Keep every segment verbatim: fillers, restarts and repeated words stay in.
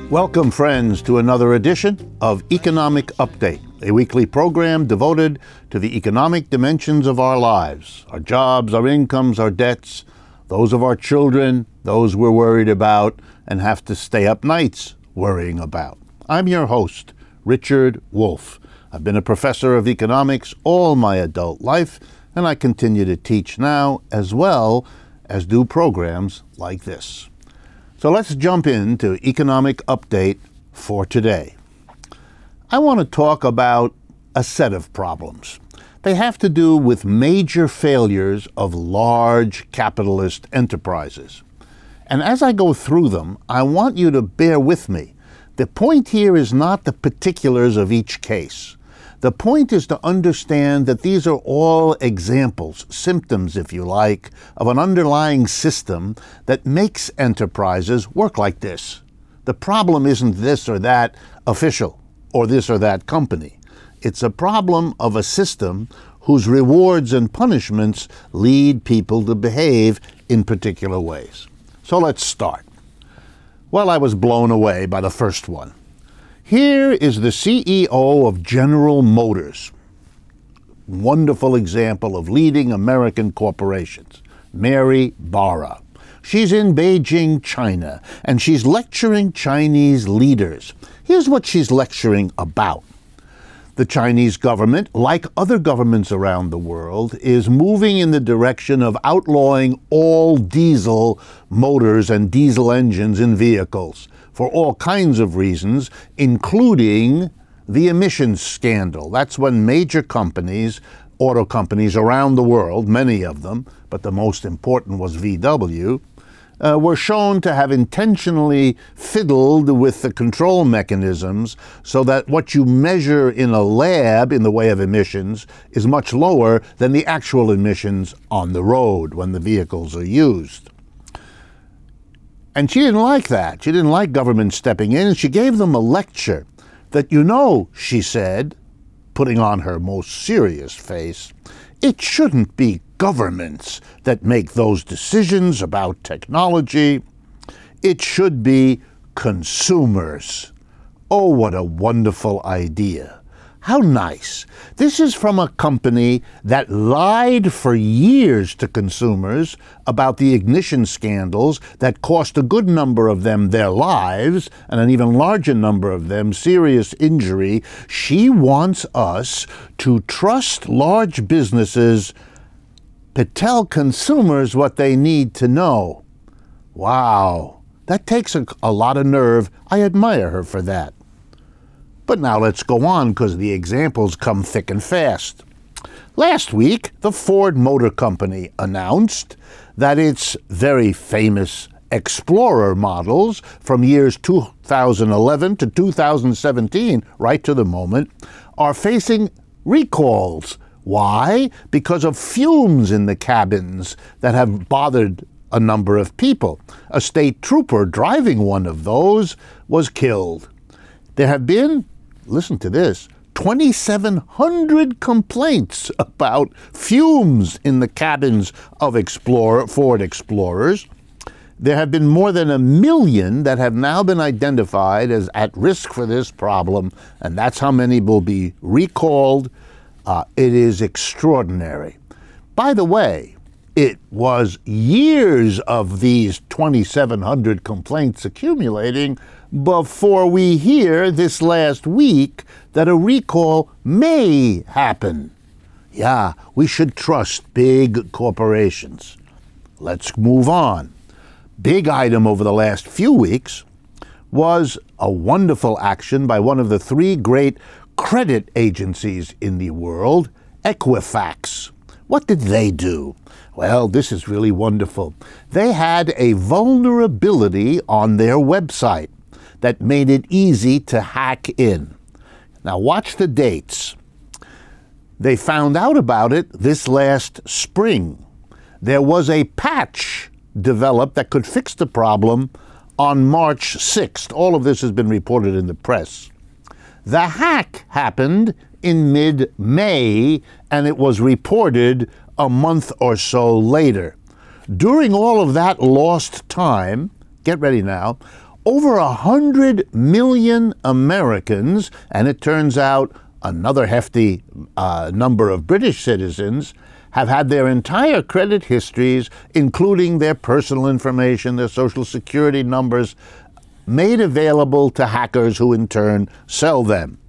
Welcome, friends, to another edition of Economic Update, a weekly program devoted to the economic dimensions of our lives, our jobs, our incomes, our debts, those of our children, those we're worried about and have to stay up nights worrying about. I'm your host, Richard Wolff. I've been a professor of economics all my adult life, and I continue to teach now, as well as do programs like this. So let's jump into Economic Update for today. I want to talk about a set of problems. They have to do with major failures of large capitalist enterprises. And as I go through them, I want you to bear with me. The point here is not the particulars of each case. The point is to understand that these are all examples, symptoms, if you like, of an underlying system that makes enterprises work like this. The problem isn't this or that official or this or that company. It's a problem of a system whose rewards and punishments lead people to behave in particular ways. So let's start. Well, I was blown away by the first one. Here is the C E O of General Motors. Wonderful example of leading American corporations, Mary Barra. She's in Beijing, China, and she's lecturing Chinese leaders. Here's what she's lecturing about. The Chinese government, like other governments around the world, is moving in the direction of outlawing all diesel motors and diesel engines in vehicles for all kinds of reasons, including the emissions scandal. That's when major companies, auto companies around the world, many of them, but the most important was V W, uh, were shown to have intentionally fiddled with the control mechanisms so that what you measure in a lab in the way of emissions is much lower than the actual emissions on the road when the vehicles are used. And she didn't like that. She didn't like government stepping in, and she gave them a lecture that, you know, she said, putting on her most serious face, it shouldn't be governments that make those decisions about technology. It should be consumers. Oh, what a wonderful idea. How nice. This is from a company that lied for years to consumers about the ignition scandals that cost a good number of them their lives and an even larger number of them serious injury. She wants us to trust large businesses to tell consumers what they need to know. Wow, that takes a, a lot of nerve. I admire her for that. But now let's go on, because the examples come thick and fast. Last week, the Ford Motor Company announced that its very famous Explorer models from years two thousand eleven to two thousand seventeen, right to the moment, are facing recalls. Why? Because of fumes in the cabins that have bothered a number of people. A state trooper driving one of those was killed. There have been, listen to this, twenty-seven hundred complaints about fumes in the cabins of Explorer, Ford Explorers. There have been more than a million that have now been identified as at risk for this problem, and that's how many will be recalled. Uh, it is extraordinary. By the way, it was years of these twenty-seven hundred complaints accumulating before we hear this last week that a recall may happen. Yeah, we should trust big corporations. Let's move on. Big item over the last few weeks was a wonderful action by one of the three great credit agencies in the world, Equifax. What did they do? Well, this is really wonderful. They had a vulnerability on their website that made it easy to hack in. Now watch the dates. They found out about it this last spring. There was a patch developed that could fix the problem on March sixth. All of this has been reported in the press. The hack happened in mid-May, and it was reported a month or so later. During all of that lost time, get ready now, over a hundred million Americans, and it turns out another hefty uh, number of British citizens, have had their entire credit histories, including their personal information, their social security numbers, made available to hackers who in turn sell them.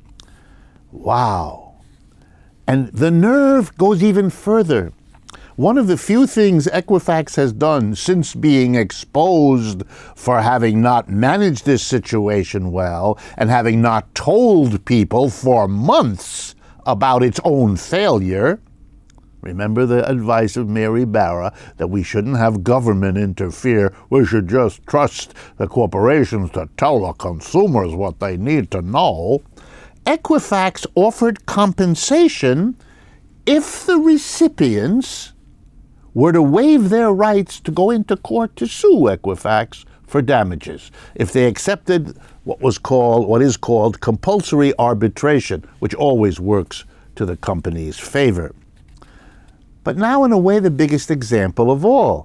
Wow. And the nerve goes even further. One of the few things Equifax has done since being exposed for having not managed this situation well and having not told people for months about its own failure. Remember the advice of Mary Barra that we shouldn't have government interfere. We should just trust the corporations to tell the consumers what they need to know. Equifax offered compensation if the recipients were to waive their rights to go into court to sue Equifax for damages, if they accepted what was called, what is called compulsory arbitration, which always works to the company's favor. But now, in a way, the biggest example of all.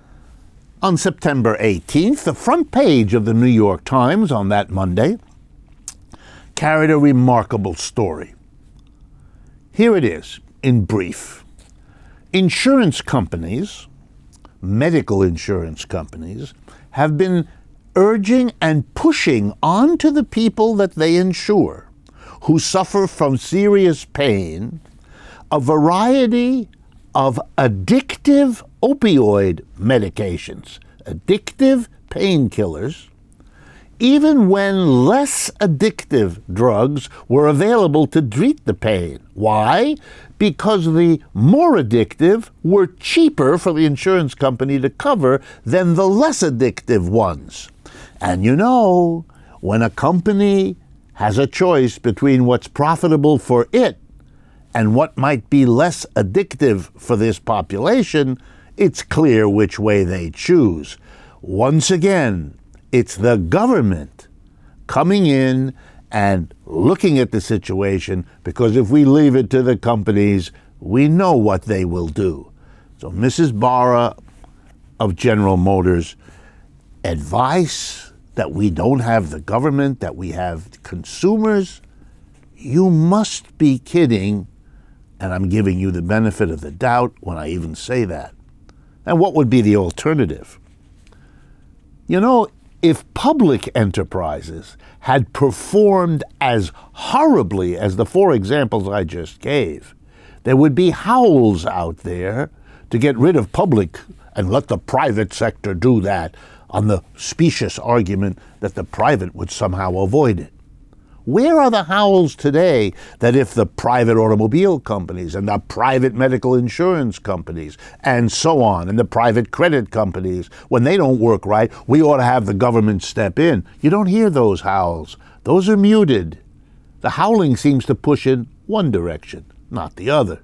On September eighteenth, the front page of the New York Times on that Monday carried a remarkable story. Here it is, in brief. Insurance companies, medical insurance companies, have been urging and pushing onto the people that they insure, who suffer from serious pain, a variety of addictive opioid medications, addictive painkillers, even when less addictive drugs were available to treat the pain. Why? Because the more addictive were cheaper for the insurance company to cover than the less addictive ones. And you know, when a company has a choice between what's profitable for it and what might be less addictive for this population, it's clear which way they choose. Once again, it's the government coming in and looking at the situation, because if we leave it to the companies, we know what they will do. So Missus Barra of General Motors, advice that we don't have the government, that we have consumers, you must be kidding, and I'm giving you the benefit of the doubt when I even say that. And what would be the alternative? You know, if public enterprises had performed as horribly as the four examples I just gave, there would be howls out there to get rid of public and let the private sector do that, on the specious argument that the private would somehow avoid it. Where are the howls today that if the private automobile companies and the private medical insurance companies and so on, and the private credit companies, when they don't work right, we ought to have the government step in? You don't hear those howls. Those are muted. The howling seems to push in one direction, not the other.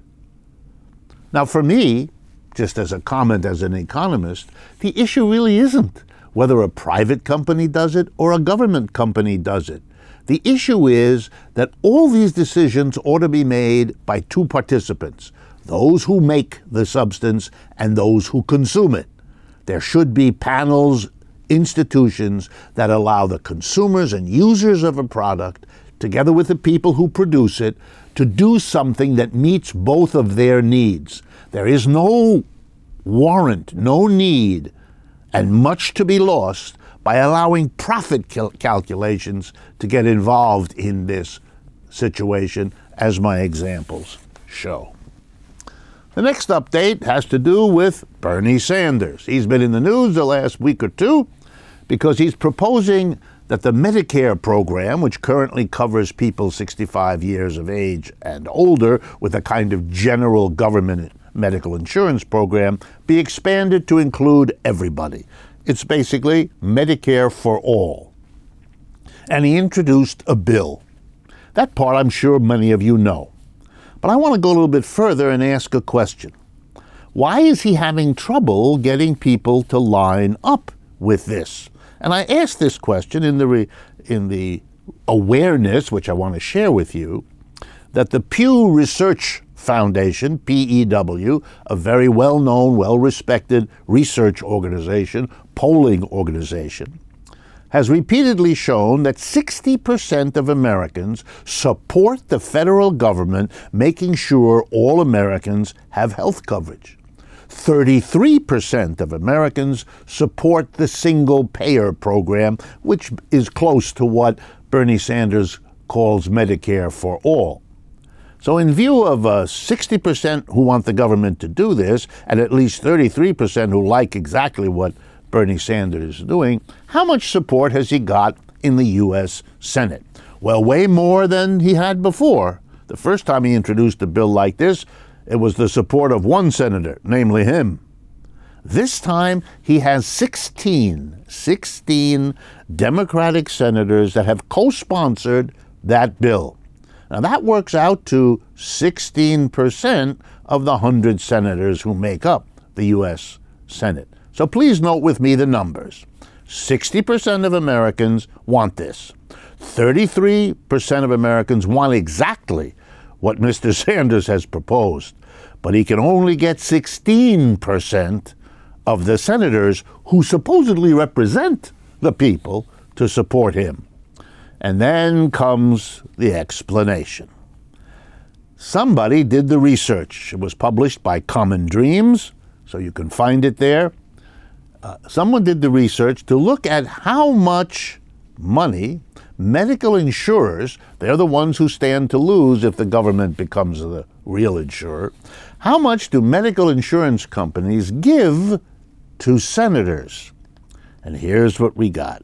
Now, for me, just as a comment as an economist, the issue really isn't whether a private company does it or a government company does it. The issue is that all these decisions ought to be made by two participants, those who make the substance and those who consume it. There should be panels, institutions that allow the consumers and users of a product, together with the people who produce it, to do something that meets both of their needs. There is no warrant, no need, and much to be lost by allowing profit cal- calculations to get involved in this situation, as my examples show. The next update has to do with Bernie Sanders. He's been in the news the last week or two because he's proposing that the Medicare program, which currently covers people sixty-five years of age and older with a kind of general government medical insurance program, be expanded to include everybody. It's basically Medicare for all. And he introduced a bill. That part I'm sure many of you know. But I want to go a little bit further and ask a question. Why is he having trouble getting people to line up with this? And I ask this question in the re, in the awareness, which I want to share with you, that the Pew Research Foundation, P E W, a very well-known, well-respected research organization, polling organization, has repeatedly shown that sixty percent of Americans support the federal government making sure all Americans have health coverage. thirty-three percent of Americans support the single-payer program, which is close to what Bernie Sanders calls Medicare for all. So in view of uh, sixty percent who want the government to do this, and at least thirty-three percent who like exactly what Bernie Sanders is doing, how much support has he got in the U S Senate? Well, way more than he had before. The first time he introduced a bill like this, it was the support of one senator, namely him. This time, he has sixteen, sixteen Democratic senators that have co-sponsored that bill. Now, that works out to sixteen percent of the one hundred senators who make up the U S Senate. So please note with me the numbers. sixty percent of Americans want this. thirty-three percent of Americans want exactly what Mister Sanders has proposed. But he can only get sixteen percent of the senators who supposedly represent the people to support him. And then comes the explanation. Somebody did the research. It was published by Common Dreams, so you can find it there. Uh, someone did the research to look at how much money medical insurers, they're the ones who stand to lose if the government becomes the real insurer, how much do medical insurance companies give to senators? And here's what we got.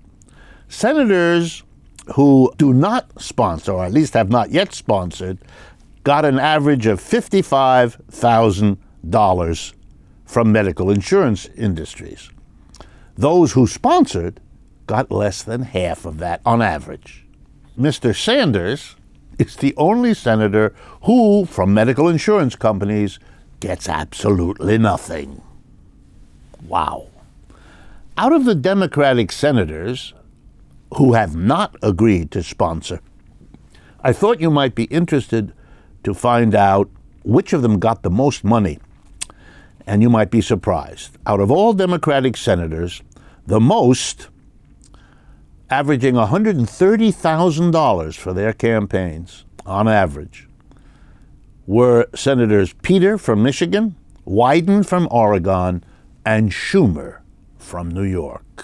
Senators who do not sponsor, or at least have not yet sponsored, got an average of fifty-five thousand dollars from medical insurance industries. Those who sponsored got less than half of that on average. Mister Sanders is the only senator who, from medical insurance companies, gets absolutely nothing. Wow. Out of the Democratic senators who have not agreed to sponsor, I thought you might be interested to find out which of them got the most money. And you might be surprised. Out of all Democratic senators, the most, averaging one hundred thirty thousand dollars for their campaigns on average, were Senators Peter from Michigan, Wyden from Oregon, and Schumer from New York.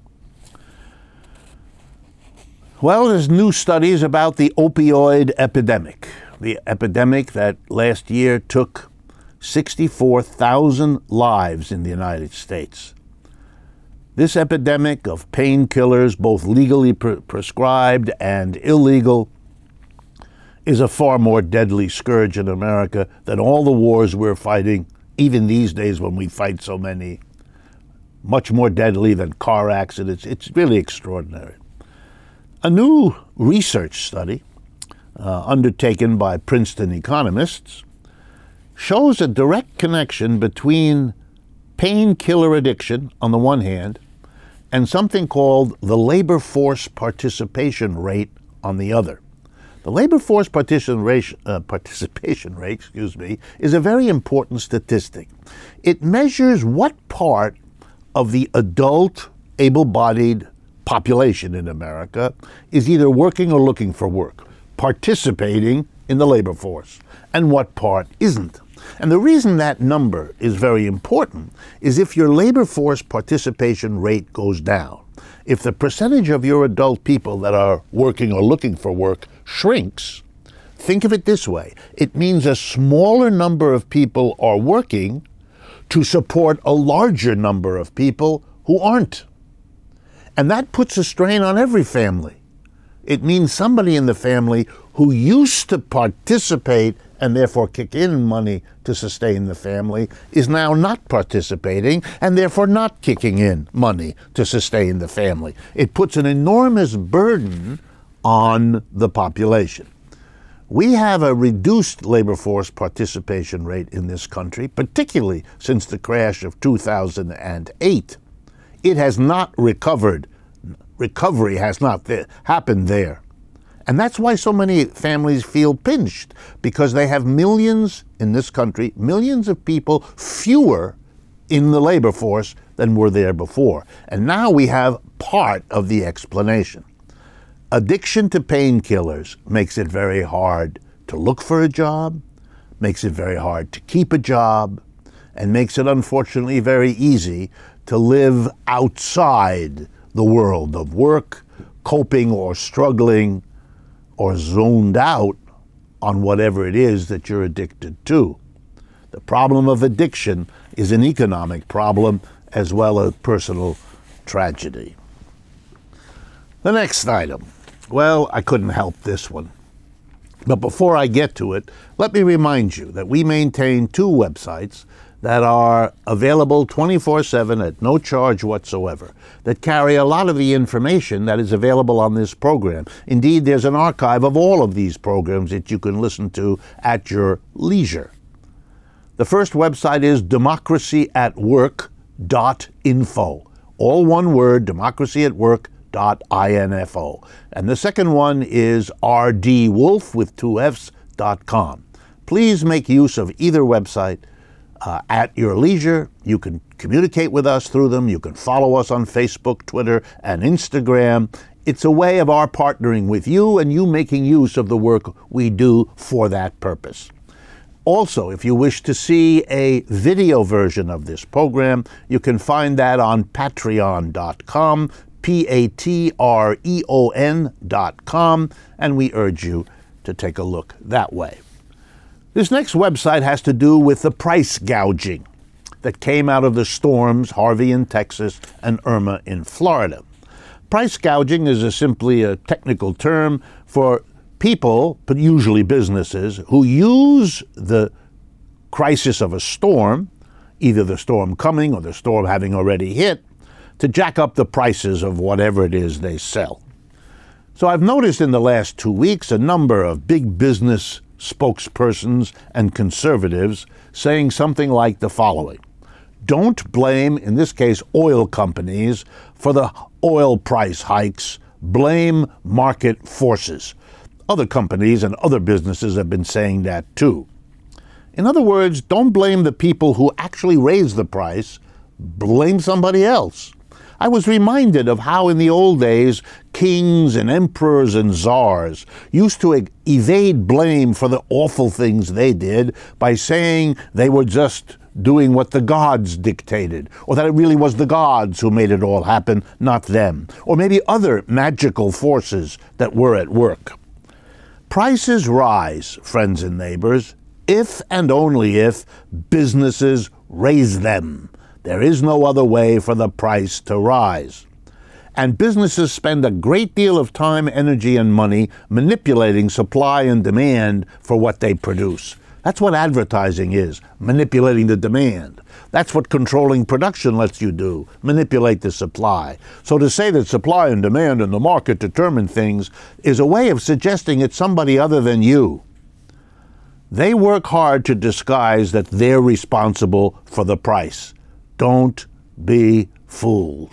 Well, there's new studies about the opioid epidemic, the epidemic that last year took sixty-four thousand lives in the United States. This epidemic of painkillers, both legally pre- prescribed and illegal, is a far more deadly scourge in America than all the wars we're fighting, even these days when we fight so many. Much more deadly than car accidents. It's really extraordinary. A new research study uh, undertaken by Princeton economists shows a direct connection between painkiller addiction on the one hand and something called the labor force participation rate on the other. The labor force participation rate, uh, participation rate, excuse me, is a very important statistic. It measures what part of the adult, able-bodied population in America is either working or looking for work, participating in the labor force, and what part isn't. And the reason that number is very important is if your labor force participation rate goes down, if the percentage of your adult people that are working or looking for work shrinks, think of it this way. It means a smaller number of people are working to support a larger number of people who aren't. And that puts a strain on every family. It means somebody in the family who used to participate and therefore kick in money to sustain the family is now not participating and therefore not kicking in money to sustain the family. It puts an enormous burden on the population. We have a reduced labor force participation rate in this country, particularly since the crash of two thousand eight. It has not recovered. Recovery has not th- happened there. And that's why so many families feel pinched, because they have millions in this country, millions of people fewer in the labor force than were there before. And now we have part of the explanation. Addiction to painkillers makes it very hard to look for a job, makes it very hard to keep a job, and makes it unfortunately very easy to live outside the world of work, coping or struggling or zoned out on whatever it is that you're addicted to. The problem of addiction is an economic problem as well as personal tragedy. The next item. Well, I couldn't help this one. But before I get to it, let me remind you that we maintain two websites that are available twenty-four seven at no charge whatsoever, that carry a lot of the information that is available on this program. Indeed, there's an archive of all of these programs that you can listen to at your leisure. The first website is democracy at work dot info. All one word, democracy at work dot info. And the second one is r d wolf with two F's dot com. Please make use of either website uh, at your leisure. You can communicate with us through them. You can follow us on Facebook, Twitter, and Instagram. It's a way of our partnering with you and you making use of the work we do for that purpose. Also, if you wish to see a video version of this program, you can find that on patreon dot com, P A T R E O N dot com, and we urge you to take a look that way. This next website has to do with the price gouging that came out of the storms Harvey in Texas and Irma in Florida. Price gouging is a simply a technical term for people, but usually businesses, who use the crisis of a storm, either the storm coming or the storm having already hit, to jack up the prices of whatever it is they sell. So I've noticed in the last two weeks a number of big business spokespersons and conservatives saying something like the following: don't blame, in this case, oil companies for the oil price hikes, blame market forces. Other companies and other businesses have been saying that too. In other words, don't blame the people who actually raised the price, blame somebody else. I was reminded of how in the old days, kings and emperors and czars used to e- evade blame for the awful things they did by saying they were just doing what the gods dictated, or that it really was the gods who made it all happen, not them, or maybe other magical forces that were at work. Prices rise, friends and neighbors, if and only if businesses raise them. There is no other way for the price to rise. And businesses spend a great deal of time, energy, and money manipulating supply and demand for what they produce. That's what advertising is, manipulating the demand. That's what controlling production lets you do, manipulate the supply. So to say that supply and demand and the market determine things is a way of suggesting it's somebody other than you. They work hard to disguise that they're responsible for the price. Don't be fooled.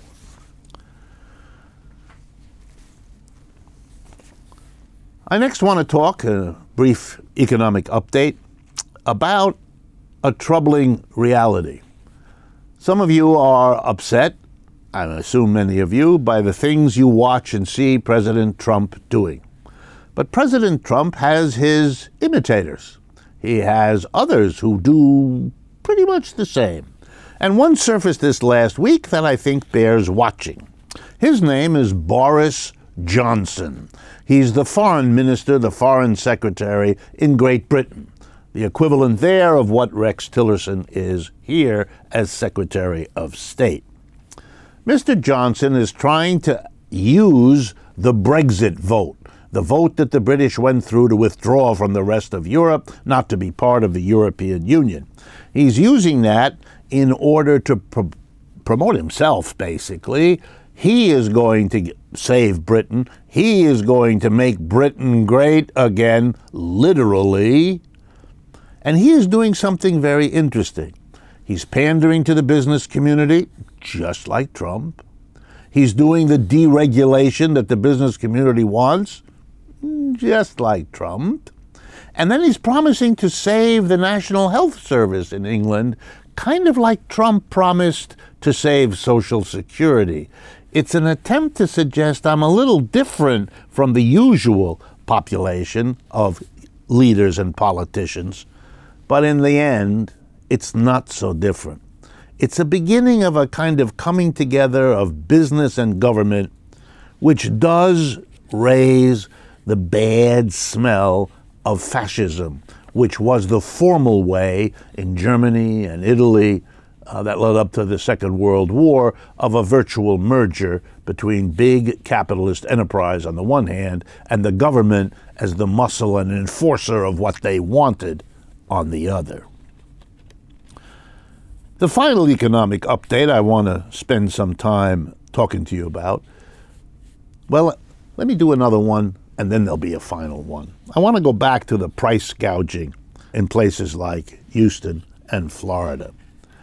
I next want to talk, a brief economic update, about a troubling reality. Some of you are upset, I assume many of you, by the things you watch and see President Trump doing. But President Trump has his imitators. He has others who do pretty much the same. And one surfaced this last week that I think bears watching. His name is Boris Johnson. He's the foreign minister, the foreign secretary in Great Britain, the equivalent there of what Rex Tillerson is here as Secretary of State. Mister Johnson is trying to use the Brexit vote, the vote that the British went through to withdraw from the rest of Europe, not to be part of the European Union. He's using that in order to pro- promote himself, basically. He is going to save Britain. He is going to make Britain great again, literally. And he is doing something very interesting. He's pandering to the business community, just like Trump. He's doing the deregulation that the business community wants, just like Trump. And then he's promising to save the National Health Service in England, kind of like Trump promised to save Social Security. It's an attempt to suggest I'm a little different from the usual population of leaders and politicians, but in the end, it's not so different. It's a beginning of a kind of coming together of business and government, which does raise the bad smell of fascism, which was the formal way in Germany and Italy uh, that led up to the Second World War of a virtual merger between big capitalist enterprise on the one hand and the government as the muscle and enforcer of what they wanted on the other. The final economic update I want to spend some time talking to you about, well, let me do another one and then there'll be a final one. I want to go back to the price gouging in places like Houston and Florida.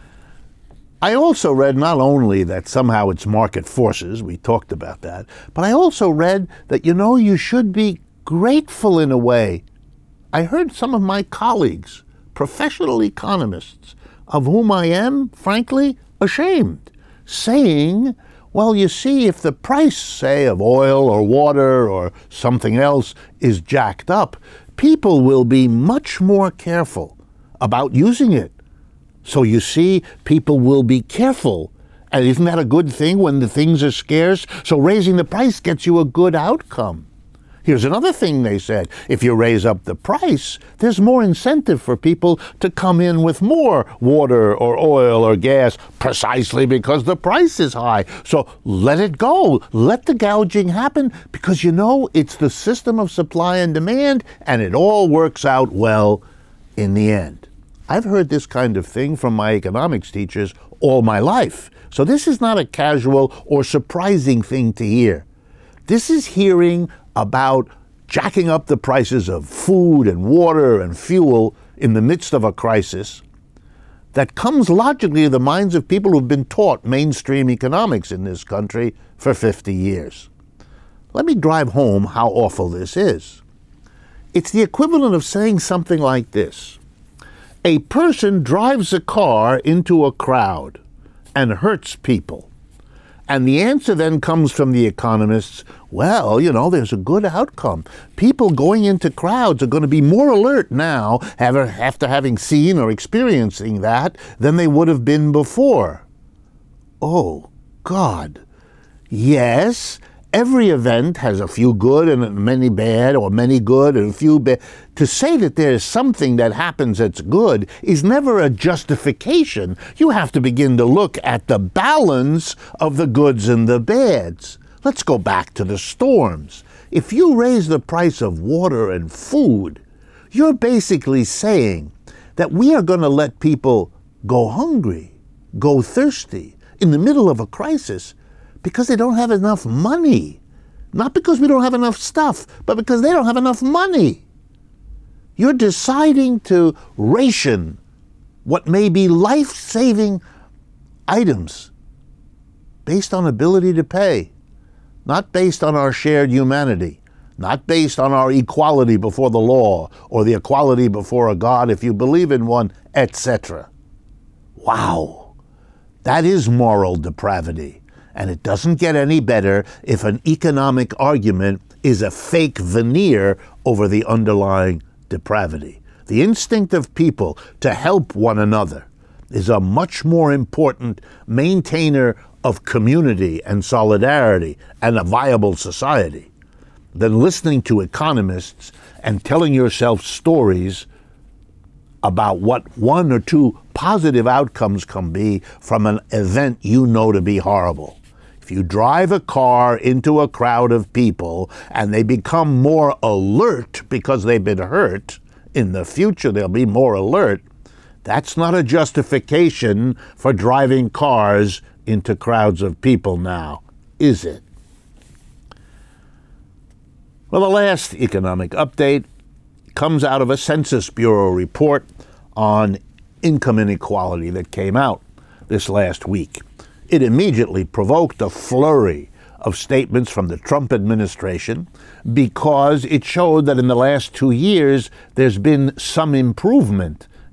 I also read not only that somehow it's market forces, we talked about that, but I also read that, you know, you should be grateful in a way. I heard some of my colleagues, professional economists, of whom I am, frankly, ashamed, saying, well, you see, if the price, say, of oil or water or something else is jacked up, people will be much more careful about using it. So you see, people will be careful. And isn't that a good thing when the things are scarce? So raising the price gets you a good outcome. Here's another thing they said. If you raise up the price, there's more incentive for people to come in with more water or oil or gas precisely because the price is high. So let it go. Let the gouging happen because, you know, it's the system of supply and demand and it all works out well in the end. I've heard this kind of thing from my economics teachers all my life. So this is not a casual or surprising thing to hear. This is hearing about jacking up the prices of food and water and fuel in the midst of a crisis that comes logically to the minds of people who've been taught mainstream economics in this country for fifty years. Let me drive home how awful this is. It's the equivalent of saying something like this. A person drives a car into a crowd and hurts people. And the answer then comes from the economists, well, you know, there's a good outcome. People going into crowds are going to be more alert now after having seen or experiencing that than they would have been before. Oh, God. Yes, every event has a few good and many bad, or many good and a few bad. To say that there's something that happens that's good is never a justification. You have to begin to look at the balance of the goods and the bads. Let's go back to the storms. If you raise the price of water and food, you're basically saying that we are going to let people go hungry, go thirsty in the middle of a crisis because they don't have enough money. Not because we don't have enough stuff, but because they don't have enough money. You're deciding to ration what may be life-saving items based on ability to pay, not based on our shared humanity, not based on our equality before the law or the equality before a God if you believe in one, et cetera. Wow, that is moral depravity. And it doesn't get any better if an economic argument is a fake veneer over the underlying depravity. The instinct of people to help one another is a much more important maintainer of community and solidarity and a viable society than listening to economists and telling yourself stories about what one or two positive outcomes can be from an event you know to be horrible. If you drive a car into a crowd of people and they become more alert because they've been hurt, in the future they'll be more alert, that's not a justification for driving cars into crowds of people now, is it? Well, the last economic update comes out of a Census Bureau report on income inequality that came out this last week. It immediately provoked a flurry of statements from the Trump administration because it showed that in the last two years there's been some improvement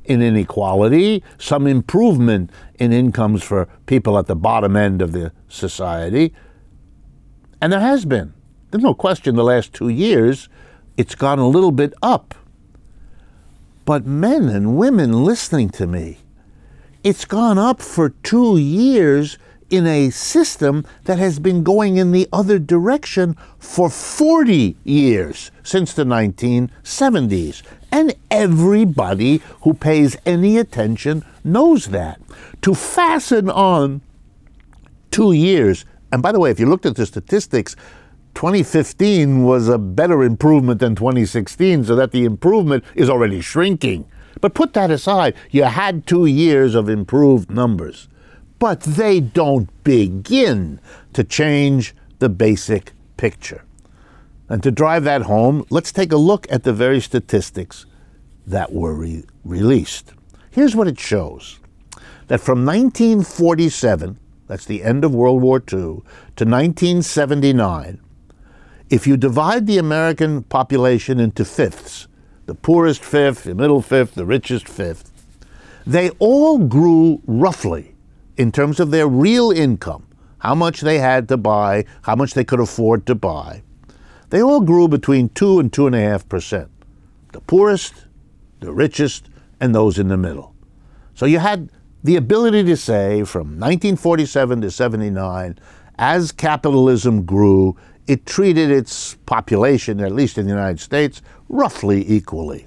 in inequality, some improvement in incomes for people at the bottom end of the society. And there has been. There's no question the last two years, it's gone a little bit up. But men and women listening to me, it's gone up for two years in a system that has been going in the other direction for forty years, since the nineteen seventies. And everybody who pays any attention knows that. To fasten on two years, and by the way, if you looked at the statistics, twenty fifteen was a better improvement than twenty sixteen, so that the improvement is already shrinking. But put that aside, you had two years of improved numbers. But they don't begin to change the basic picture. And to drive that home, let's take a look at the very statistics that were re- released. Here's what it shows. That from nineteen forty-seven, that's the end of World War Two, to nineteen seventy-nine, if you divide the American population into fifths, the poorest fifth, the middle fifth, the richest fifth, they all grew roughly in terms of their real income, how much they had to buy, how much they could afford to buy. They all grew between two and two and a half percent. The poorest, the richest, and those in the middle. So you had the ability to say from nineteen forty-seven to seventy-nine, as capitalism grew, it treated its population, at least in the United States, roughly equally.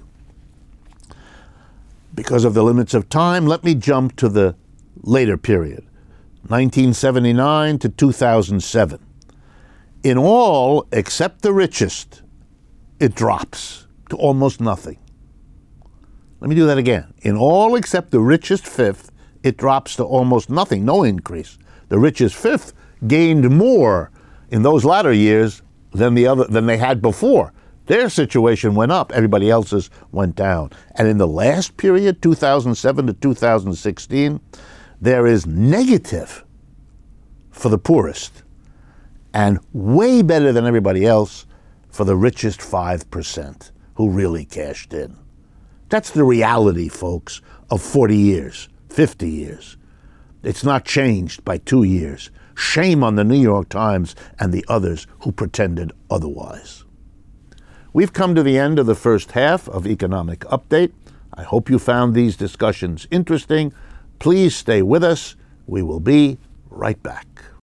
Because of the limits of time, let me jump to the later period, nineteen seventy-nine to two thousand seven. In all, except the richest, it drops to almost nothing. Let me do that again. In all except the richest fifth, it drops to almost nothing, no increase. The richest fifth gained more in those latter years than the other than they had before. Their situation went up, everybody else's went down. And in the last period, two thousand seven to two thousand sixteen, there is negative for the poorest and way better than everybody else for the richest five percent who really cashed in. That's the reality, folks, of forty years, fifty years. It's not changed by two years. Shame on the New York Times and the others who pretended otherwise. We've come to the end of the first half of Economic Update. I hope you found these discussions interesting. Please stay with us. We will be right back.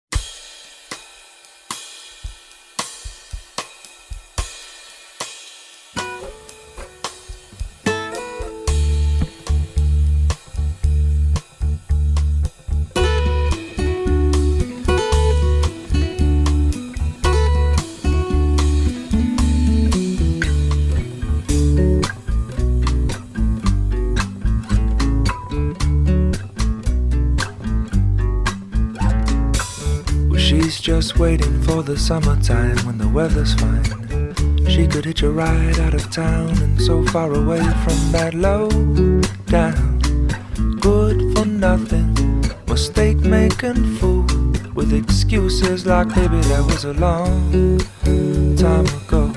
Just waiting for the summertime when the weather's fine. She could hitch a ride out of town and so far away from that low down. Good for nothing, mistake making fool with excuses like baby that was a long time ago.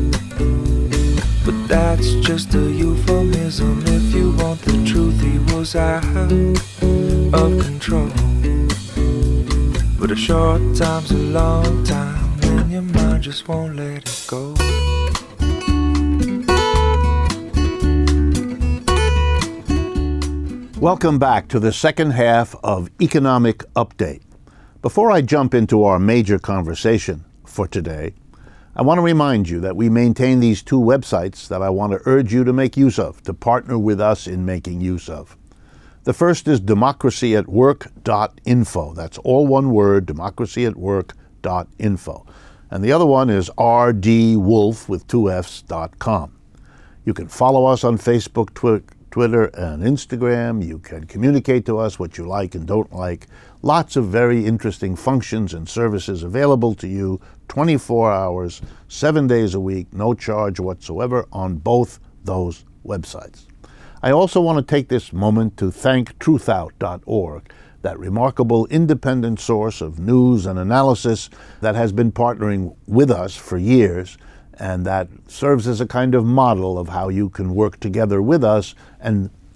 But that's just a euphemism. If you want the truth, he was out of control. But a short time's a long time when your mind just won't let it go. Welcome back to the second half of Economic Update. Before I jump into our major conversation for today, I want to remind you that we maintain these two websites that I want to urge you to make use of, to partner with us in making use of. The first is democracy at work dot info. That's all one word, democracy at work dot info. And the other one is r d wolf with two F's dot com. You can follow us on Facebook, twi- Twitter, and Instagram. You can communicate to us what you like and don't like. Lots of very interesting functions and services available to you twenty-four hours, seven days a week, no charge whatsoever on both those websites. I also want to take this moment to thank truth out dot org, that remarkable independent source of news and analysis that has been partnering with us for years and that serves as a kind of model of how you can work together with us and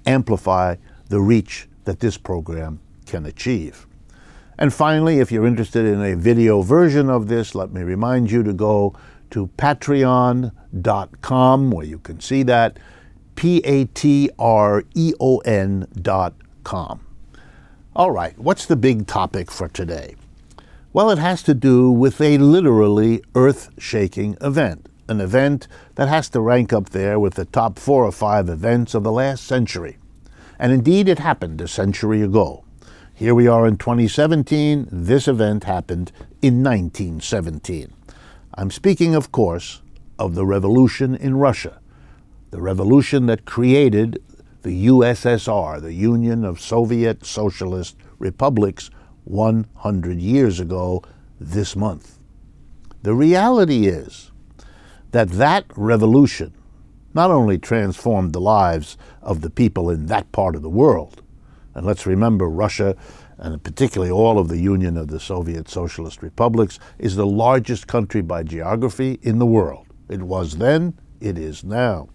amplify the reach that this program can achieve. And finally, if you're interested in a video version of this, let me remind you to go to patreon dot com, where you can see that, P A T R E O N dot com. All right, what's the big topic for today? Well, it has to do with a literally earth-shaking event, an event that has to rank up there with the top four or five events of the last century. And indeed, it happened a century ago. Here we are in twenty seventeen. This event happened in nineteen seventeen. I'm speaking, of course, of the revolution in Russia, the revolution that created the U S S R, the Union of Soviet Socialist Republics, one hundred years ago this month. The reality is that that revolution not only transformed the lives of the people in that part of the world, and let's remember Russia, and particularly all of the Union of the Soviet Socialist Republics, is the largest country by geography in the world. It was then, it is now.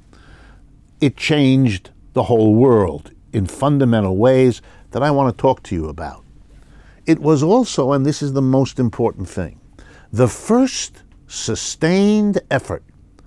It changed the whole world in fundamental ways that I want to talk to you about. It was also, and this is the most important thing, the first sustained effort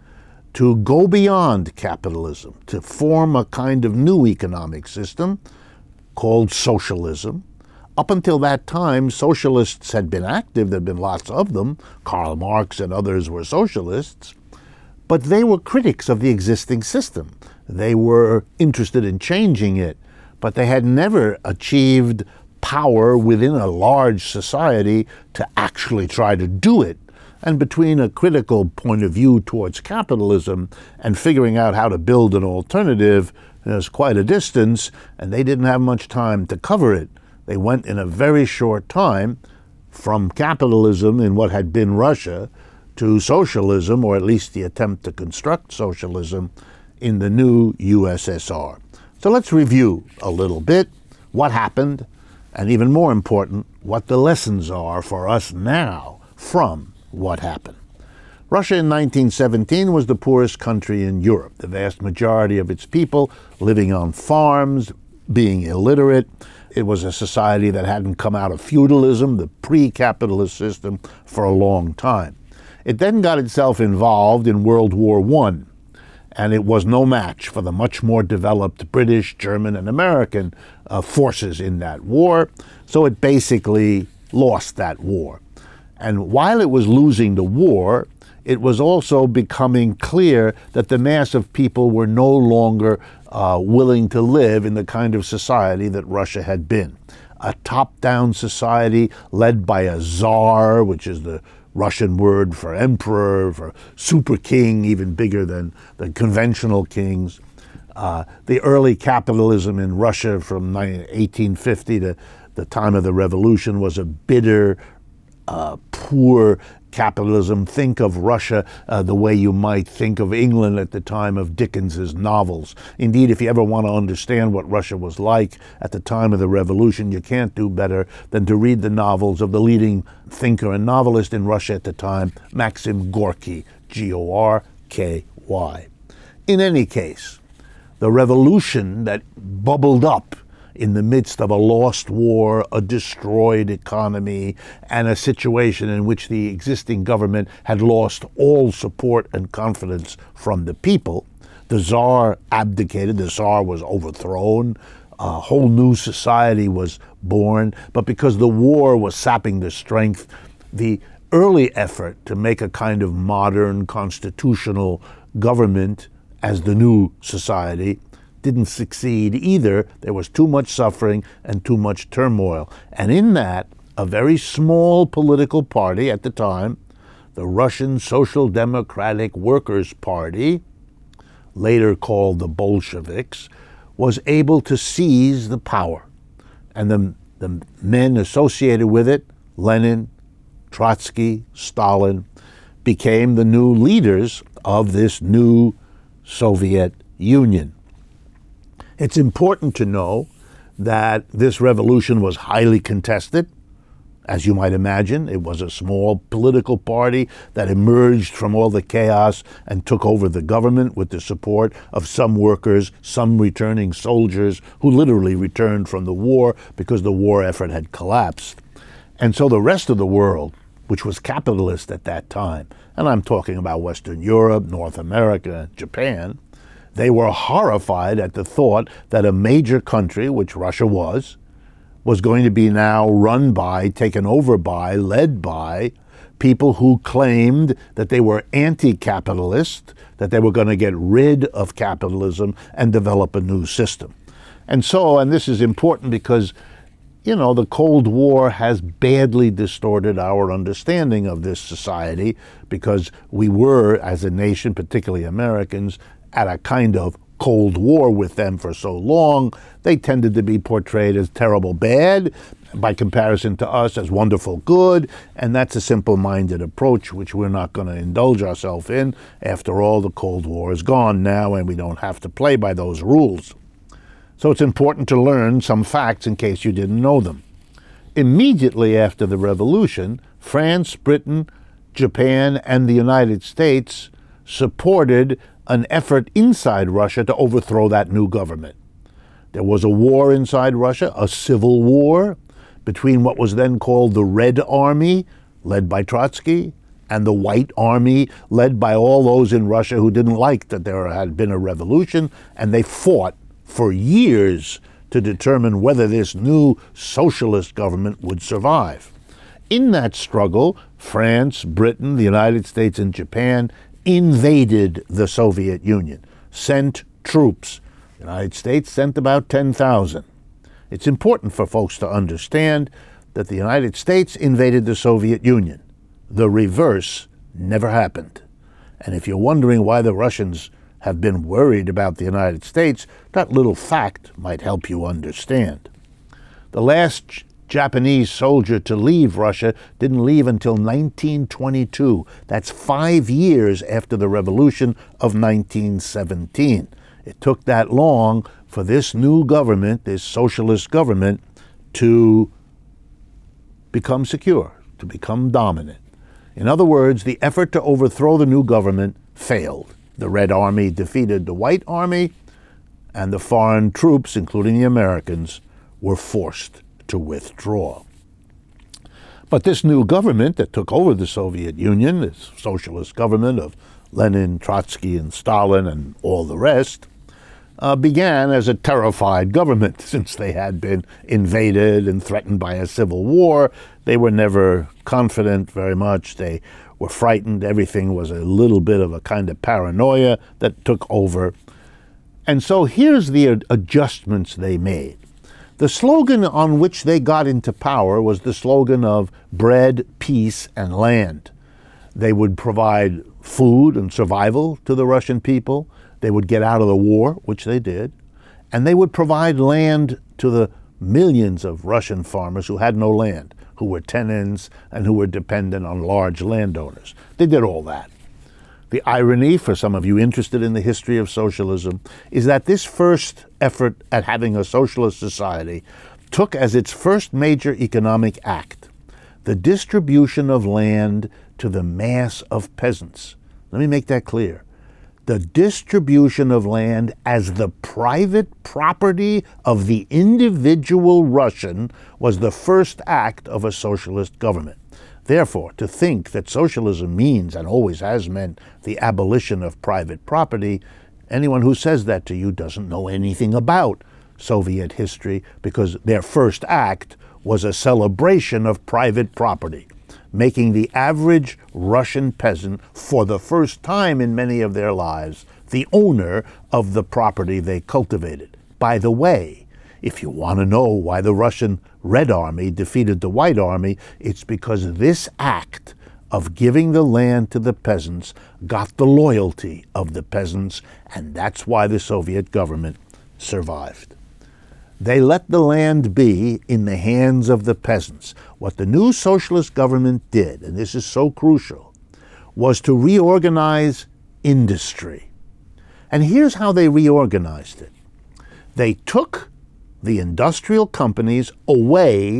to go beyond capitalism, to form a kind of new economic system called socialism. Up until that time, socialists had been active. There had been lots of them. Karl Marx and others were socialists. But they were critics of the existing system. They were interested in changing it, but they had never achieved power within a large society to actually try to do it. And between a critical point of view towards capitalism and figuring out how to build an alternative, there's quite a distance, and they didn't have much time to cover it. They went in a very short time from capitalism in what had been Russia to socialism, or at least the attempt to construct socialism, in the new U S S R. So let's review a little bit what happened, and even more important, what the lessons are for us now from what happened. Russia in nineteen seventeen was the poorest country in Europe, the vast majority of its people living on farms, being illiterate. It was a society that hadn't come out of feudalism, the pre-capitalist system, for a long time. It then got itself involved in World War One, and it was no match for the much more developed British, German, and American uh, forces in that war, so it basically lost that war. And while it was losing the war, it was also becoming clear that the mass of people were no longer uh, willing to live in the kind of society that Russia had been. A top-down society led by a czar, which is the Russian word for emperor, for super king, even bigger than the conventional kings. Uh, the early capitalism in Russia from eighteen fifty to the time of the revolution was a bitter, uh, poor capitalism. Think of Russia uh, the way you might think of England at the time of Dickens's novels. Indeed, if you ever want to understand what Russia was like at the time of the revolution, you can't do better than to read the novels of the leading thinker and novelist in Russia at the time, Maxim Gorky, G O R K Y. In any case, the revolution that bubbled up in the midst of a lost war, a destroyed economy, and a situation in which the existing government had lost all support and confidence from the people. The Tsar abdicated, the Tsar was overthrown, a whole new society was born, but because the war was sapping the strength, the early effort to make a kind of modern constitutional government as the new society didn't succeed either. There was too much suffering and too much turmoil. And in that, a very small political party at the time, the Russian Social Democratic Workers' Party, later called the Bolsheviks, was able to seize the power. And the, the men associated with it, Lenin, Trotsky, Stalin, became the new leaders of this new Soviet Union. It's important to know that this revolution was highly contested. As you might imagine, it was a small political party that emerged from all the chaos and took over the government with the support of some workers, some returning soldiers who literally returned from the war because the war effort had collapsed. And so the rest of the world, which was capitalist at that time, and I'm talking about Western Europe, North America, Japan, they were horrified at the thought that a major country, which Russia was, was going to be now run by, taken over by, led by people who claimed that they were anti-capitalist, that they were going to get rid of capitalism and develop a new system. And so, and this is important because, you know, the Cold War has badly distorted our understanding of this society because we were, as a nation, particularly Americans, at a kind of Cold War with them for so long. They tended to be portrayed as terrible bad, by comparison to us as wonderful good, and that's a simple-minded approach which we're not going to indulge ourselves in. After all, the Cold War is gone now, and we don't have to play by those rules. So it's important to learn some facts in case you didn't know them. Immediately after the revolution, France, Britain, Japan, and the United States supported an effort inside Russia to overthrow that new government. There was a war inside Russia, a civil war, between what was then called the Red Army, led by Trotsky, and the White Army, led by all those in Russia who didn't like that there had been a revolution, and they fought for years to determine whether this new socialist government would survive. In that struggle, France, Britain, the United States, and Japan invaded the Soviet Union, sent troops. The United States sent about ten thousand. It's important for folks to understand that the United States invaded the Soviet Union. The reverse never happened. And if you're wondering why the Russians have been worried about the United States, that little fact might help you understand. The last Japanese soldier to leave Russia didn't leave until nineteen twenty-two. That's five years after the revolution of nineteen seventeen. It took that long for this new government, this socialist government, to become secure, to become dominant. In other words, the effort to overthrow the new government failed. The Red Army defeated the White Army, and the foreign troops, including the Americans, were forced to withdraw. But this new government that took over the Soviet Union, this socialist government of Lenin, Trotsky, and Stalin, and all the rest, uh, began as a terrified government. Since they had been invaded and threatened by a civil war, they were never confident very much. They were frightened. Everything was a little bit of a kind of paranoia that took over. And so here's the adjustments they made. The slogan on which they got into power was the slogan of bread, peace, and land. They would provide food and survival to the Russian people. They would get out of the war, which they did. And they would provide land to the millions of Russian farmers who had no land, who were tenants and who were dependent on large landowners. They did all that. The irony, for some of you interested in the history of socialism, is that this first effort at having a socialist society took as its first major economic act the distribution of land to the mass of peasants. Let me make that clear. The distribution of land as the private property of the individual Russian was the first act of a socialist government. Therefore, to think that socialism means, and always has meant, the abolition of private property, anyone who says that to you doesn't know anything about Soviet history, because their first act was a celebration of private property, making the average Russian peasant, for the first time in many of their lives, the owner of the property they cultivated. By the way, if you want to know why the Russian Red Army defeated the White Army, it's because this act of giving the land to the peasants got the loyalty of the peasants, and that's why the Soviet government survived. They let the land be in the hands of the peasants. What the new socialist government did, and this is so crucial, was to reorganize industry. And here's how they reorganized it. They took the industrial companies away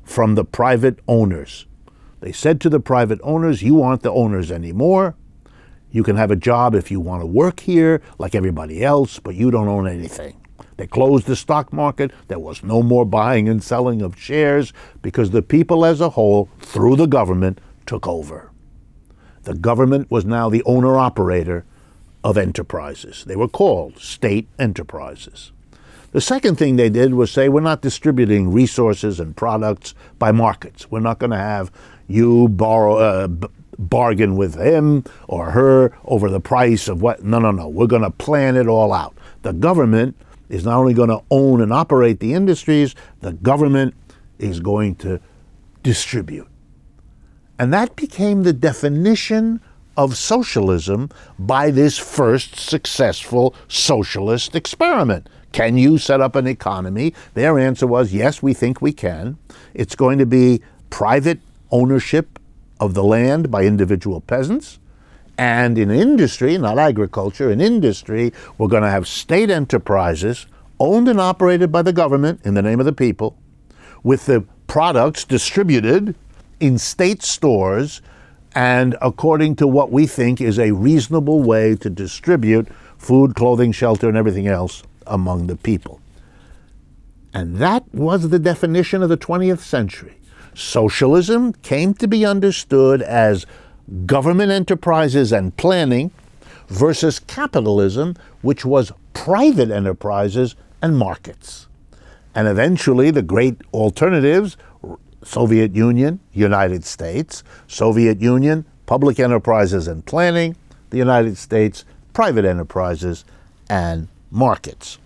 from the private owners. They said to the private owners, you aren't the owners anymore. You can have a job if you want to work here like everybody else, but you don't own anything. They closed the stock market. There was no more buying and selling of shares because the people as a whole, through the government, took over. The government was now the owner-operator of enterprises. They were called state enterprises. The second thing they did was say, we're not distributing resources and products by markets. We're not going to have you borrow, uh, b- bargain with him or her over the price of what. No, no, no. We're going to plan it all out. The government is not only going to own and operate the industries, the government is going to distribute. And that became the definition of socialism by this first successful socialist experiment. Can you set up an economy? Their answer was, yes, we think we can. It's going to be private ownership of the land by individual peasants. And in industry, not agriculture, in industry, we're going to have state enterprises owned and operated by the government in the name of the people, with the products distributed in state stores and according to what we think is a reasonable way to distribute food, clothing, shelter, and everything else among the people. And that was the definition of the twentieth century. Socialism came to be understood as government enterprises and planning versus capitalism, which was private enterprises and markets. And eventually the great alternatives, Soviet Union, United States, Soviet Union, public enterprises and planning, the United States, private enterprises and markets.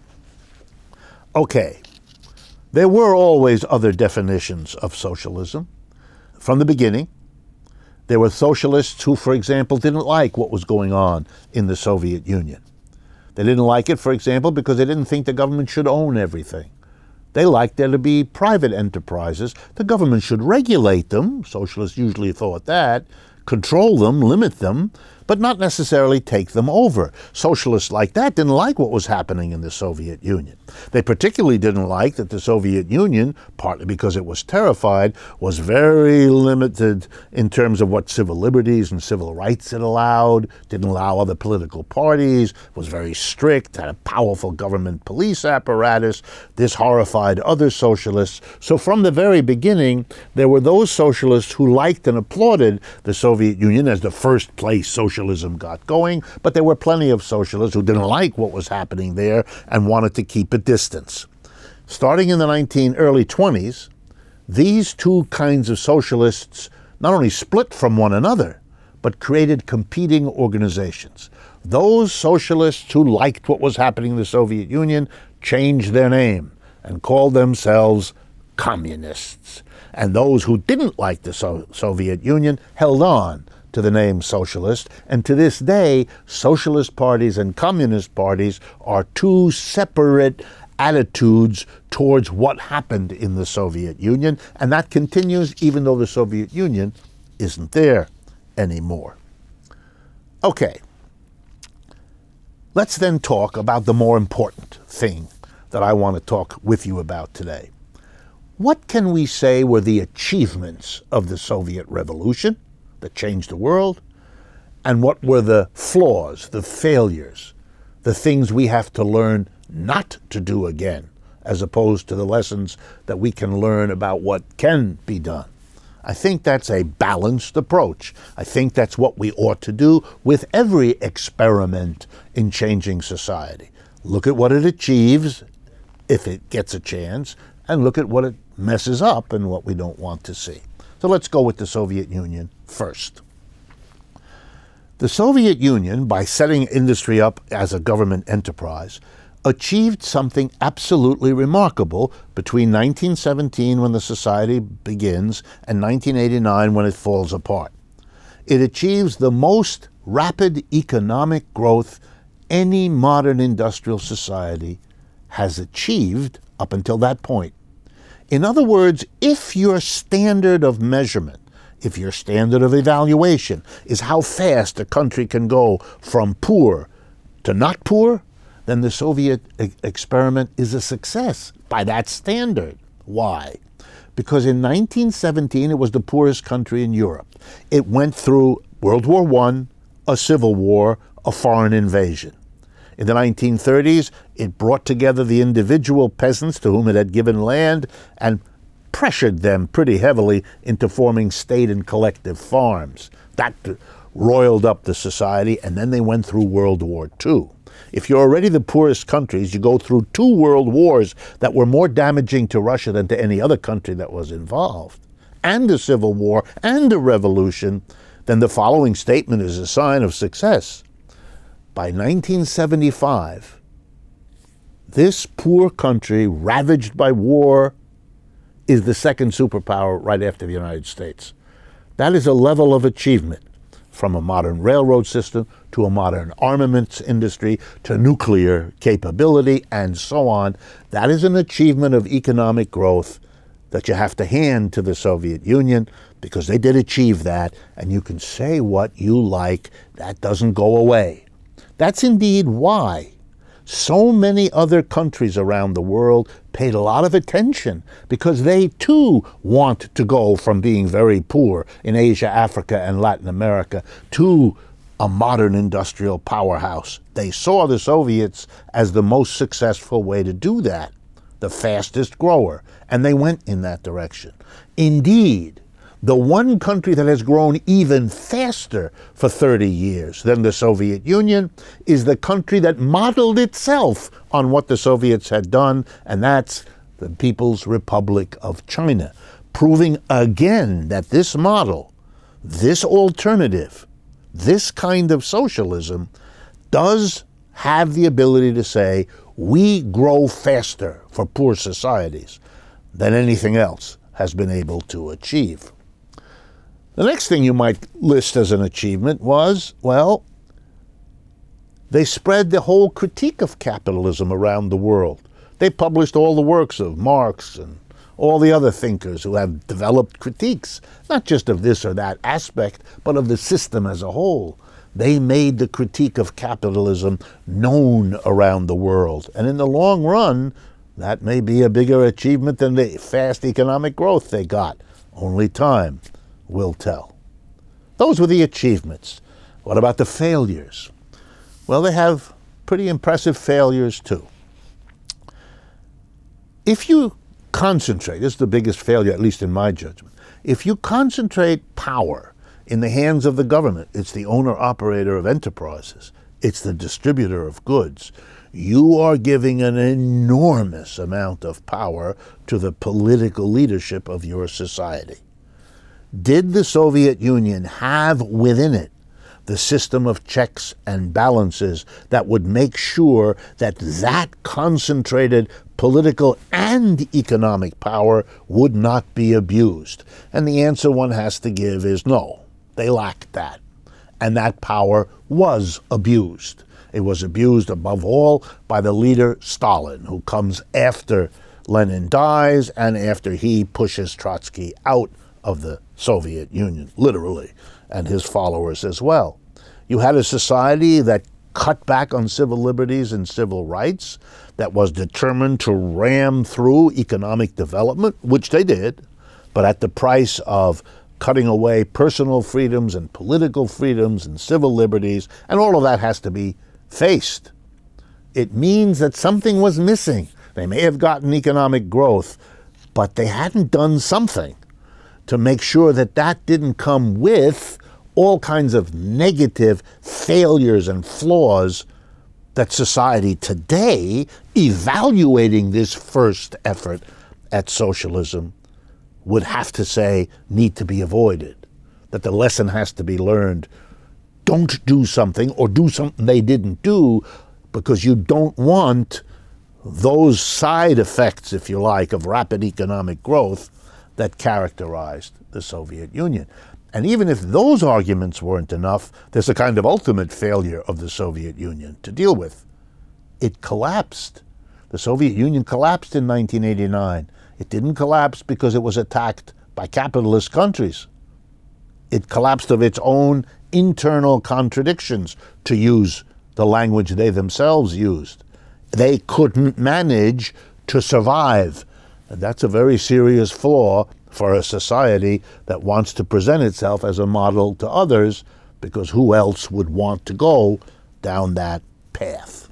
Okay, there were always other definitions of socialism. From the beginning, there were socialists who, for example, didn't like what was going on in the Soviet Union. They didn't like it, for example, because they didn't think the government should own everything. They liked there to be private enterprises. The government should regulate them, socialists usually thought that, control them, limit them, but not necessarily take them over. Socialists like that didn't like what was happening in the Soviet Union. They particularly didn't like that the Soviet Union, partly because it was terrified, was very limited in terms of what civil liberties and civil rights it allowed, didn't allow other political parties, was very strict, had a powerful government police apparatus. This horrified other socialists. So from the very beginning, there were those socialists who liked and applauded the Soviet Union as the first place socialism Socialism got going, but there were plenty of socialists who didn't like what was happening there and wanted to keep a distance. Starting in the nineteen early twenties, these two kinds of socialists not only split from one another, but created competing organizations. Those socialists who liked what was happening in the Soviet Union changed their name and called themselves communists. And those who didn't like the so- Soviet Union held on to the name socialist, and to this day, socialist parties and communist parties are two separate attitudes towards what happened in the Soviet Union, and that continues even though the Soviet Union isn't there anymore. Okay, let's then talk about the more important thing that I want to talk with you about today. What can we say were the achievements of the Soviet Revolution that changed the world, and what were the flaws, the failures, the things we have to learn not to do again, as opposed to the lessons that we can learn about what can be done? I think that's a balanced approach. I think that's what we ought to do with every experiment in changing society. Look at what it achieves, if it gets a chance, and look at what it messes up and what we don't want to see. So let's go with the Soviet Union first. The Soviet Union, by setting industry up as a government enterprise, achieved something absolutely remarkable between nineteen seventeen, when the society begins, and nineteen eighty-nine, when it falls apart. It achieves the most rapid economic growth any modern industrial society has achieved up until that point. In other words, if your standard of measurement, if your standard of evaluation is how fast a country can go from poor to not poor, then the Soviet e- experiment is a success by that standard. Why? Because in nineteen seventeen, it was the poorest country in Europe. It went through World War One, a civil war, a foreign invasion. In the nineteen thirties, it brought together the individual peasants to whom it had given land and pressured them pretty heavily into forming state and collective farms. That roiled up the society, and then they went through World War Two. If you're already the poorest countries, you go through two world wars that were more damaging to Russia than to any other country that was involved, and a civil war, and a revolution, then the following statement is a sign of success. By nineteen seventy-five, this poor country, ravaged by war, is the second superpower right after the United States. That is a level of achievement, from a modern railroad system to a modern armaments industry to nuclear capability and so on. That is an achievement of economic growth that you have to hand to the Soviet Union, because they did achieve that, and you can say what you like, that doesn't go away. That's indeed why so many other countries around the world paid a lot of attention, because they too want to go from being very poor in Asia, Africa, and Latin America to a modern industrial powerhouse. They saw the Soviets as the most successful way to do that, the fastest grower, and they went in that direction. Indeed, the one country that has grown even faster for thirty years than the Soviet Union is the country that modeled itself on what the Soviets had done, and that's the People's Republic of China, proving again that this model, this alternative, this kind of socialism does have the ability to say, we grow faster for poor societies than anything else has been able to achieve. The next thing you might list as an achievement was, well, they spread the whole critique of capitalism around the world. They published all the works of Marx and all the other thinkers who have developed critiques, not just of this or that aspect, but of the system as a whole. They made the critique of capitalism known around the world. And in the long run, that may be a bigger achievement than the fast economic growth they got. Only time will tell. Those were the achievements. What about the failures? Well, they have pretty impressive failures too. If you concentrate, this is the biggest failure, at least in my judgment, if you concentrate power in the hands of the government, it's the owner-operator of enterprises, it's the distributor of goods, you are giving an enormous amount of power to the political leadership of your society. Did the Soviet Union have within it the system of checks and balances that would make sure that that concentrated political and economic power would not be abused? And the answer one has to give is no, they lacked that. And that power was abused. It was abused above all by the leader Stalin, who comes after Lenin dies and after he pushes Trotsky out of the Soviet Union, literally, and his followers as well. You had a society that cut back on civil liberties and civil rights, that was determined to ram through economic development, which they did, but at the price of cutting away personal freedoms and political freedoms and civil liberties, and all of that has to be faced. It means that something was missing. They may have gotten economic growth, but they hadn't done something to make sure that that didn't come with all kinds of negative failures and flaws that society today, evaluating this first effort at socialism, would have to say need to be avoided, that the lesson has to be learned. Don't do something or do something they didn't do because you don't want those side effects, if you like, of rapid economic growth that characterized the Soviet Union. And even if those arguments weren't enough, there's a kind of ultimate failure of the Soviet Union to deal with. It collapsed. The Soviet Union collapsed in nineteen eighty-nine. It didn't collapse because it was attacked by capitalist countries. It collapsed of its own internal contradictions, to use the language they themselves used. They couldn't manage to survive And that's a very serious flaw for a society that wants to present itself as a model to others, because who else would want to go down that path?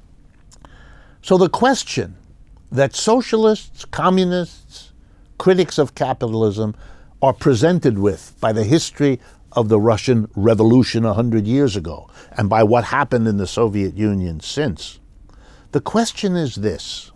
So the question that socialists, communists, critics of capitalism are presented with by the history of the Russian Revolution a hundred years ago and by what happened in the Soviet Union since, the question is this: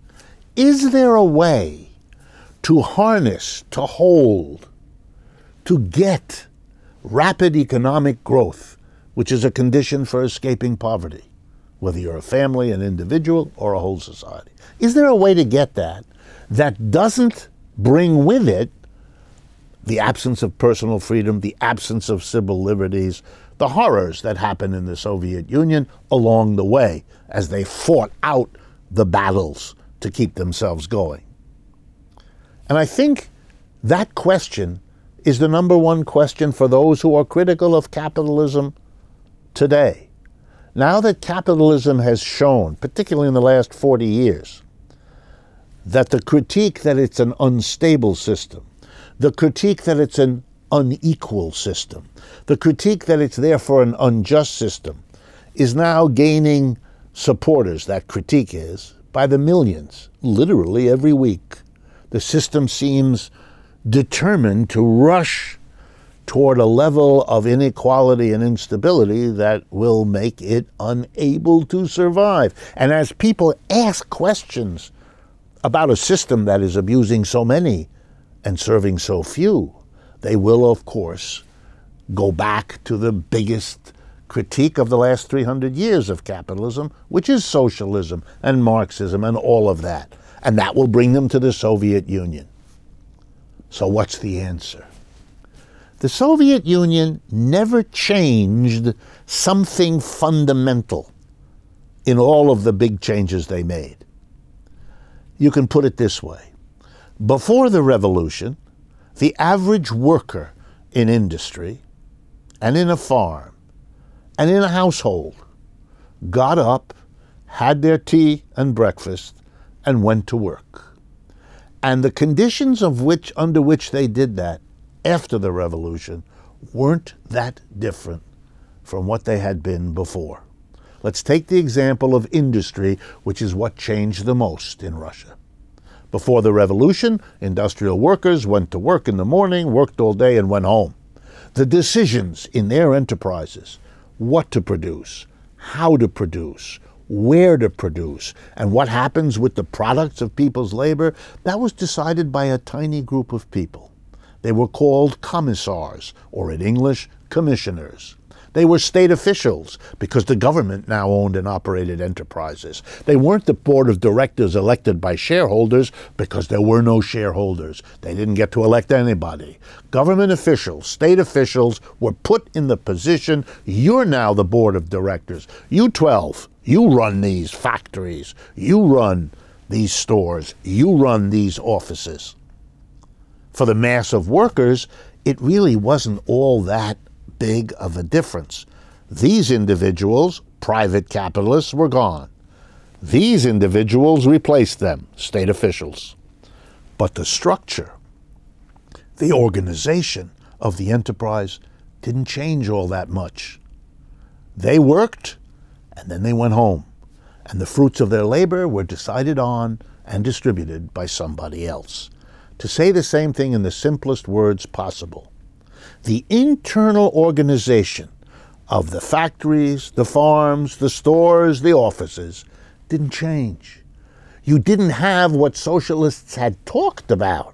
is there a way to harness, to hold, to get rapid economic growth, which is a condition for escaping poverty, whether you're a family, an individual, or a whole society? Is there a way to get that that doesn't bring with it the absence of personal freedom, the absence of civil liberties, the horrors that happened in the Soviet Union along the way as they fought out the battles to keep themselves going? And I think that question is the number one question for those who are critical of capitalism today. Now that capitalism has shown, particularly in the last forty years, that the critique that it's an unstable system, the critique that it's an unequal system, the critique that it's therefore an unjust system, is now gaining supporters, that critique is, by the millions, literally every week. The system seems determined to rush toward a level of inequality and instability that will make it unable to survive. And as people ask questions about a system that is abusing so many and serving so few, they will, of course, go back to the biggest critique of the last three hundred years of capitalism, which is socialism and Marxism and all of that. And that will bring them to the Soviet Union. So what's the answer? The Soviet Union never changed something fundamental in all of the big changes they made. You can put it this way. Before the revolution, the average worker in industry and in a farm and in a household got up, had their tea and breakfast, and went to work. And the conditions of which under which they did that after the revolution weren't that different from what they had been before. Let's take the example of industry, which is what changed the most in Russia. Before the revolution, industrial workers went to work in the morning, worked all day, and went home. The decisions in their enterprises, what to produce, how to produce, where to produce, and what happens with the products of people's labor, that was decided by a tiny group of people. They were called commissars, or in English, commissioners. They were state officials because the government now owned and operated enterprises. They weren't the board of directors elected by shareholders because there were no shareholders. They didn't get to elect anybody. Government officials, state officials were put in the position, you're now the board of directors. You twelve, you run these factories. You run these stores. You run these offices. For the mass of workers, it really wasn't all that big of a difference. These individuals, private capitalists, were gone. These individuals replaced them, state officials. But the structure, the organization of the enterprise didn't change all that much. They worked, and then they went home. And the fruits of their labor were decided on and distributed by somebody else. To say the same thing in the simplest words possible, the internal organization of the factories, the farms, the stores, the offices didn't change. You didn't have what socialists had talked about,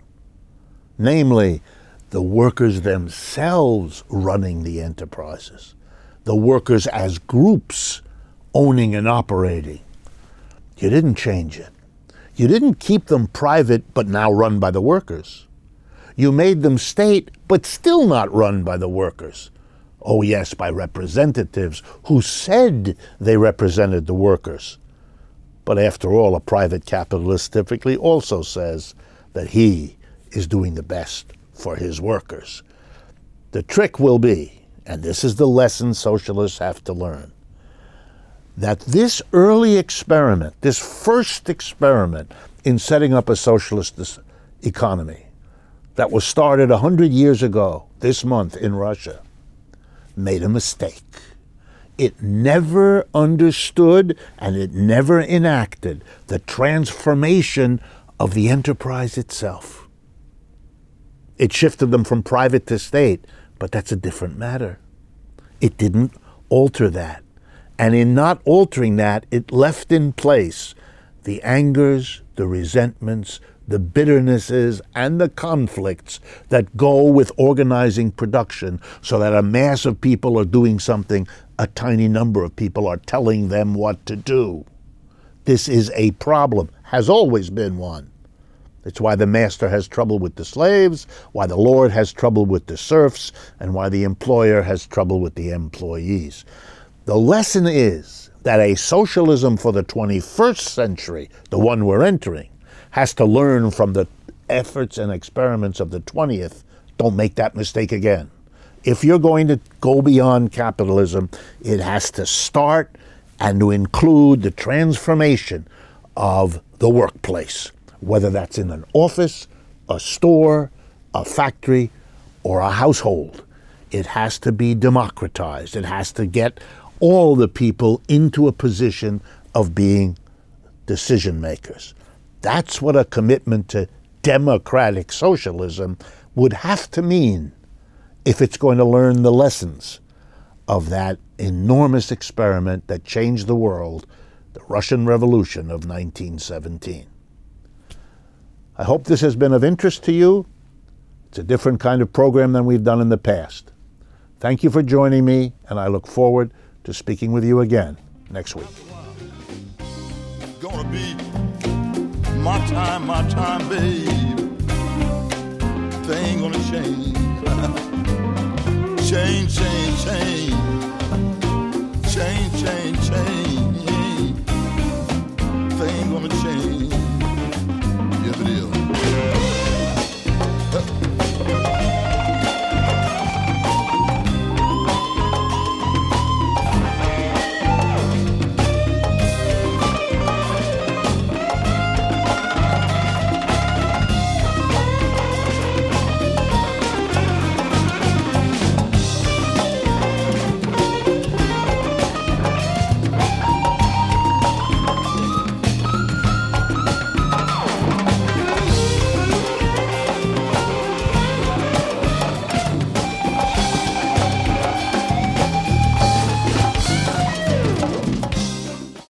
namely the workers themselves running the enterprises, the workers as groups owning and operating. You didn't change it. You didn't keep them private but now run by the workers. You made them state, but still not run by the workers. Oh yes, by representatives who said they represented the workers. But after all, a private capitalist typically also says that he is doing the best for his workers. The trick will be, and this is the lesson socialists have to learn, that this early experiment, this first experiment in setting up a socialist economy that was started one hundred years ago this month in Russia, made a mistake. It never understood and it never enacted the transformation of the enterprise itself. It shifted them from private to state, but that's a different matter. It didn't alter that. And in not altering that, it left in place the angers, the resentments, the bitternesses, and the conflicts that go with organizing production so that a mass of people are doing something a tiny number of people are telling them what to do. This is a problem, has always been one. It's why the master has trouble with the slaves, why the lord has trouble with the serfs, and why the employer has trouble with the employees. The lesson is that a socialism for the twenty-first century, the one we're entering, has to learn from the efforts and experiments of the twentieth. Don't make that mistake again. If you're going to go beyond capitalism, it has to start and to include the transformation of the workplace, whether that's in an office, a store, a factory, or a household. It has to be democratized. It has to get all the people into a position of being decision makers. That's what a commitment to democratic socialism would have to mean if it's going to learn the lessons of that enormous experiment that changed the world, the Russian Revolution of nineteen seventeen. I hope this has been of interest to you. It's a different kind of program than we've done in the past. Thank you for joining me, and I look forward to speaking with you again next week. Gonna be my time, my time, babe. Thing gonna change. change, change, change. Change, change, change.